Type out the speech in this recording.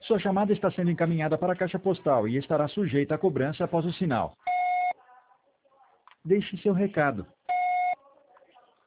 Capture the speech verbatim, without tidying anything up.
Sua chamada está sendo encaminhada para a caixa postal e estará sujeita a cobrança após o sinal. Deixe seu recado.